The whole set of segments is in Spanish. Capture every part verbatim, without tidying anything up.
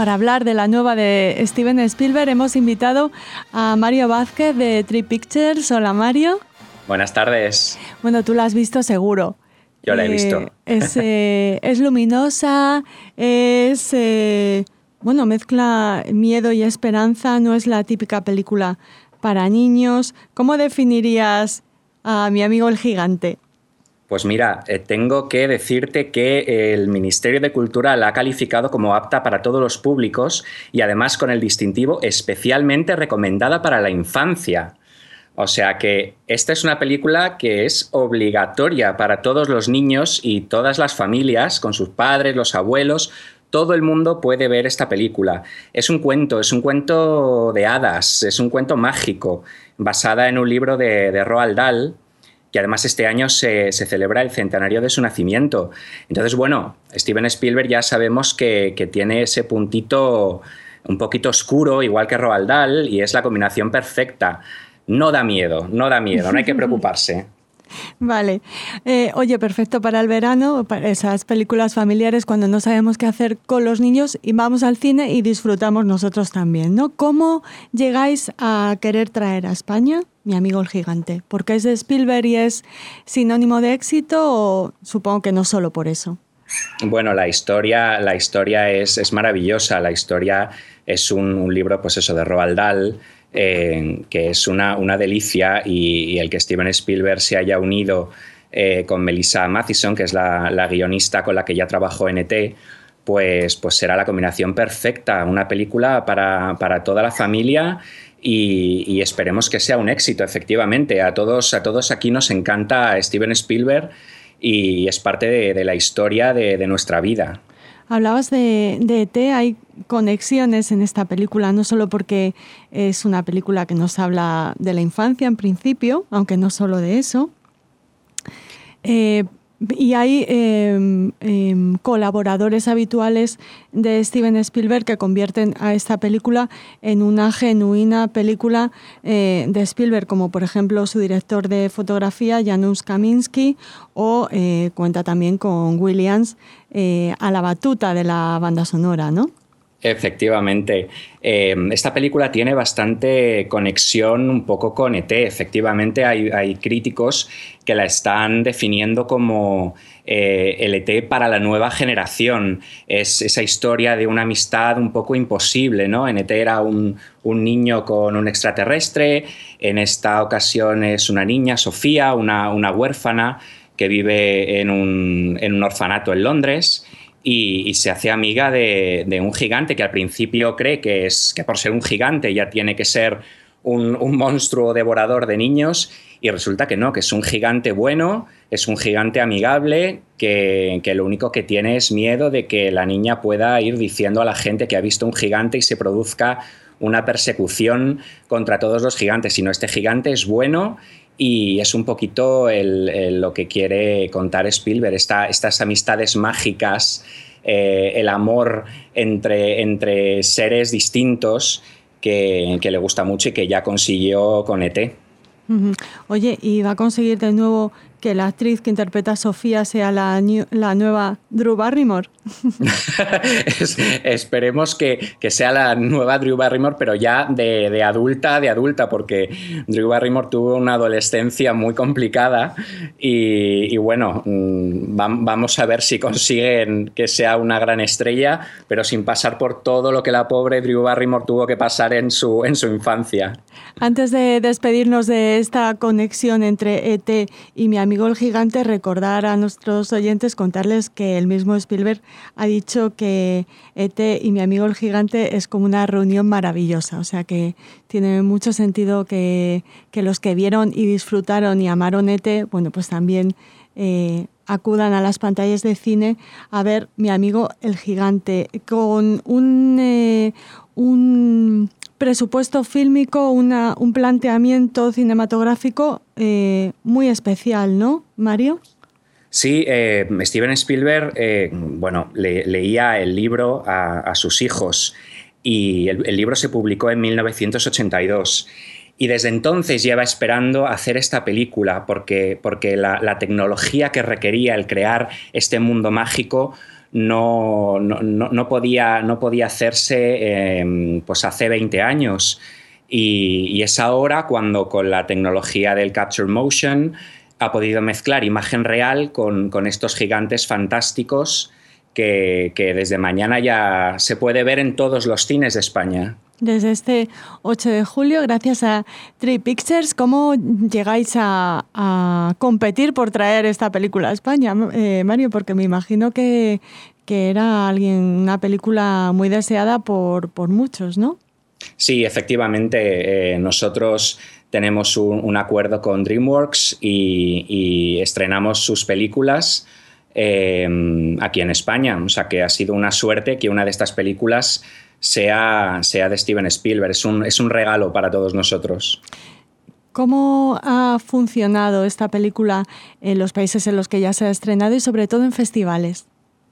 para hablar de la nueva de Steven Spielberg hemos invitado a Mario Vázquez de Tree Pictures. Hola, Mario. Buenas tardes. Bueno, tú la has visto seguro. Yo la he eh, visto. Es, eh, es luminosa, es... Eh, bueno, mezcla miedo y esperanza, no es la típica película para niños. ¿Cómo definirías a Mi amigo el gigante? Pues mira, eh, tengo que decirte que el Ministerio de Cultura la ha calificado como apta para todos los públicos y además con el distintivo especialmente recomendada para la infancia. O sea que esta es una película que es obligatoria para todos los niños y todas las familias, con sus padres, los abuelos. Todo el mundo puede ver esta película. Es un cuento, es un cuento de hadas, es un cuento mágico, basada en un libro de, de Roald Dahl, que además este año se, se celebra el centenario de su nacimiento. Entonces, bueno, Steven Spielberg ya sabemos que, que tiene ese puntito un poquito oscuro, igual que Roald Dahl, y es la combinación perfecta. No da miedo, no da miedo, no hay que preocuparse. Vale. Eh, oye, perfecto para el verano, para esas películas familiares cuando no sabemos qué hacer con los niños y vamos al cine y disfrutamos nosotros también, ¿no? ¿Cómo llegáis a querer traer a España Mi amigo el gigante? ¿Porque es de Spielberg y es sinónimo de éxito o supongo que no solo por eso? Bueno, la historia, la historia es, es maravillosa. La historia es un, un libro, pues eso, de Roald Dahl, Eh, que es una, una delicia y, y el que Steven Spielberg se haya unido eh, con Melissa Mathison, que es la, la guionista con la que ya trabajó en E T, pues, pues será la combinación perfecta, una película para, para toda la familia y, y esperemos que sea un éxito, efectivamente. A todos, a todos aquí nos encanta Steven Spielberg y es parte de, de la historia de, de nuestra vida. Hablabas de, de E T, hay conexiones en esta película, no solo porque es una película que nos habla de la infancia en principio, aunque no solo de eso, eh, y hay eh, eh, colaboradores habituales de Steven Spielberg que convierten a esta película en una genuina película eh, de Spielberg, como por ejemplo su director de fotografía, Janusz Kaminski, o eh, cuenta también con Williams eh, a la batuta de la banda sonora, ¿no? Efectivamente. Eh, esta película tiene bastante conexión un poco con E T. Efectivamente, hay, hay críticos que la están definiendo como eh, el E T para la nueva generación. Es esa historia de una amistad un poco imposible, ¿no? En E T era un, un niño con un extraterrestre, en esta ocasión es una niña, Sofía, una, una huérfana que vive en un, en un orfanato en Londres. Y, y se hace amiga de, de un gigante que al principio cree que, es, que por ser un gigante ya tiene que ser un, un monstruo devorador de niños y resulta que no, que es un gigante bueno, es un gigante amigable que, que lo único que tiene es miedo de que la niña pueda ir diciendo a la gente que ha visto un gigante y se produzca una persecución contra todos los gigantes, sino este gigante es bueno. Y es un poquito el, el, lo que quiere contar Spielberg, esta, estas amistades mágicas, eh, el amor entre, entre seres distintos que, que le gusta mucho y que ya consiguió con E T. Uh-huh. Oye, ¿y va a conseguir de nuevo que la actriz que interpreta a Sofía sea la, new, la nueva Drew Barrymore? es, esperemos que, que sea la nueva Drew Barrymore, pero ya de, de adulta, de adulta, porque Drew Barrymore tuvo una adolescencia muy complicada y, y bueno, va, vamos a ver si consiguen que sea una gran estrella, pero sin pasar por todo lo que la pobre Drew Barrymore tuvo que pasar en su, en su infancia. Antes de despedirnos de esta conexión entre E T y Mi amigo el gigante, recordar a nuestros oyentes, contarles que el mismo Spielberg ha dicho que E T y Mi amigo el gigante es como una reunión maravillosa, o sea que tiene mucho sentido que, que los que vieron y disfrutaron y amaron E T, bueno, pues también eh, acudan a las pantallas de cine a ver Mi amigo el gigante, con un, eh, un presupuesto fílmico, una, un planteamiento cinematográfico eh, muy especial, ¿no, Mario? Sí, eh, Steven Spielberg, eh, bueno, le, leía el libro a, a sus hijos y el, el libro se publicó en mil novecientos ochenta y dos. Y desde entonces lleva esperando hacer esta película porque, porque la, la tecnología que requería el crear este mundo mágico no, no, no, podía, no podía hacerse eh, pues hace veinte años. Y, y es ahora cuando con la tecnología del Capture Motion ha podido mezclar imagen real con, con estos gigantes fantásticos que, que desde mañana ya se puede ver en todos los cines de España. Desde este ocho de julio, gracias a Tree Pictures, ¿cómo llegáis a, a competir por traer esta película a España, eh, Mario? Porque me imagino que, que era alguien, una película muy deseada por, por muchos, ¿no? Sí, efectivamente. Eh, nosotros tenemos un, un acuerdo con DreamWorks y, y estrenamos sus películas eh, aquí en España. O sea que ha sido una suerte que una de estas películas sea, sea de Steven Spielberg. Es un, es un regalo para todos nosotros. ¿Cómo ha funcionado esta película en los países en los que ya se ha estrenado y sobre todo en festivales?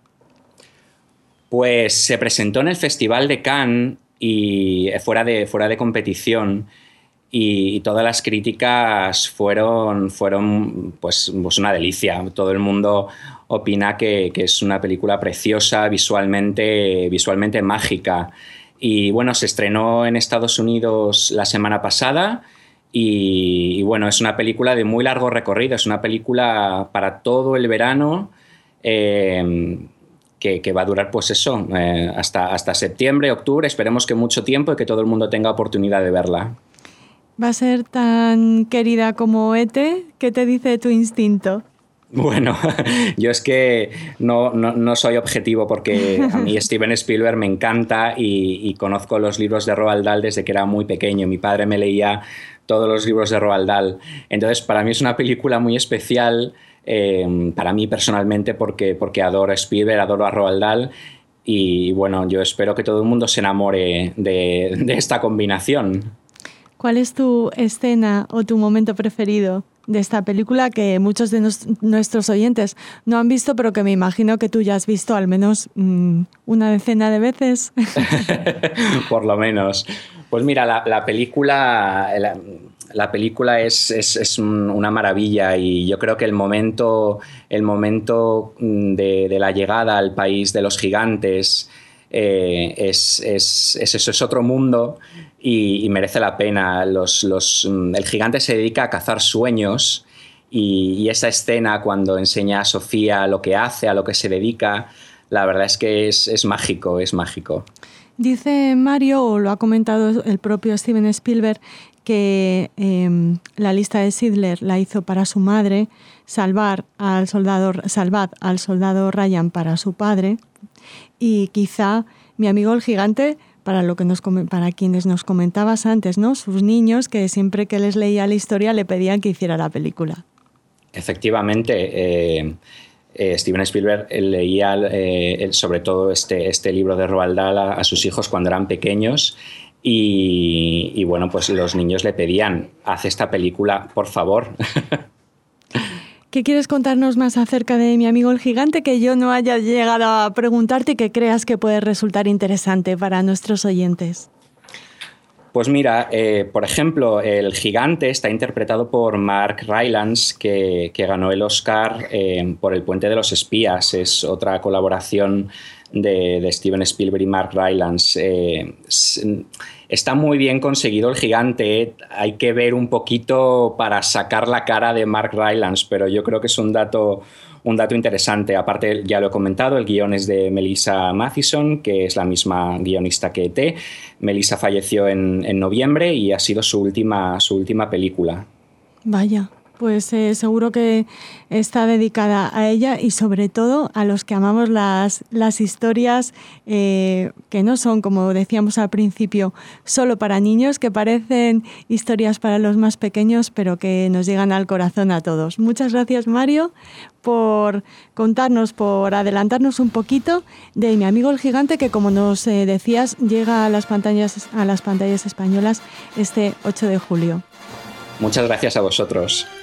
Pues se presentó en el Festival de Cannes y fuera de, fuera de competición y, y todas las críticas fueron, fueron pues, pues una delicia. Todo el mundo opina que, que es una película preciosa, visualmente, visualmente mágica. Y bueno, se estrenó en Estados Unidos la semana pasada y, y bueno, es una película de muy largo recorrido, es una película para todo el verano. Eh, Que, que va a durar pues eso, eh, hasta, hasta septiembre, octubre, esperemos que mucho tiempo y que todo el mundo tenga oportunidad de verla. ¿Va a ser tan querida como E T? ¿Qué te dice tu instinto? Bueno, yo es que no, no, no soy objetivo porque a mí Steven Spielberg me encanta y, y conozco los libros de Roald Dahl desde que era muy pequeño. Mi padre me leía todos los libros de Roald Dahl. Entonces, para mí es una película muy especial. Eh, para mí personalmente porque, porque adoro a Spielberg, adoro a Roald Dahl y bueno, yo espero que todo el mundo se enamore de, de esta combinación. ¿Cuál es tu escena o tu momento preferido de esta película que muchos de nos, nuestros oyentes no han visto, pero que me imagino que tú ya has visto al menos mmm, una decena de veces? Por lo menos. Pues mira, la, la película... La, La película es, es, es una maravilla y yo creo que el momento, el momento de, de la llegada al país de los gigantes eh, es, es, es, eso, es otro mundo y, y merece la pena. Los, los, el gigante se dedica a cazar sueños y, y esa escena cuando enseña a Sofía lo que hace, a lo que se dedica, la verdad es que es, es mágico, es mágico. Dice Mario, o lo ha comentado el propio Steven Spielberg, que eh, la lista de Schindler la hizo para su madre, salvar al soldado, salvad al soldado Ryan para su padre y quizá Mi amigo el gigante para, lo que nos, para quienes nos comentabas antes, ¿no? Sus niños que siempre que les leía la historia le pedían que hiciera la película. Efectivamente, eh, eh, Steven Spielberg leía eh, sobre todo este, este libro de Roald Dahl a, a sus hijos cuando eran pequeños. Y, y bueno, pues los niños le pedían, haz esta película, por favor. ¿Qué quieres contarnos más acerca de Mi amigo el gigante que yo no haya llegado a preguntarte y que creas que puede resultar interesante para nuestros oyentes? Pues mira, eh, por ejemplo, el gigante está interpretado por Mark Rylance, que, que ganó el Oscar eh, por El puente de los espías. Es otra colaboración de, de Steven Spielberg y Mark Rylance. Eh, está muy bien conseguido el gigante. Hay que ver un poquito para sacar la cara de Mark Rylance, pero yo creo que es un dato, un dato interesante. Aparte, ya lo he comentado, el guión es de Melissa Mathison, que es la misma guionista que E T. Melissa falleció en, en noviembre y ha sido su última, su última película. Vaya. Pues eh, seguro que está dedicada a ella y sobre todo a los que amamos las, las historias eh, que no son, como decíamos al principio, solo para niños, que parecen historias para los más pequeños, pero que nos llegan al corazón a todos. Muchas gracias, Mario, por contarnos, por adelantarnos un poquito de Mi amigo el gigante, que como nos eh, decías, llega a las pantallas, a las pantallas españolas este ocho de julio. Muchas gracias a vosotros.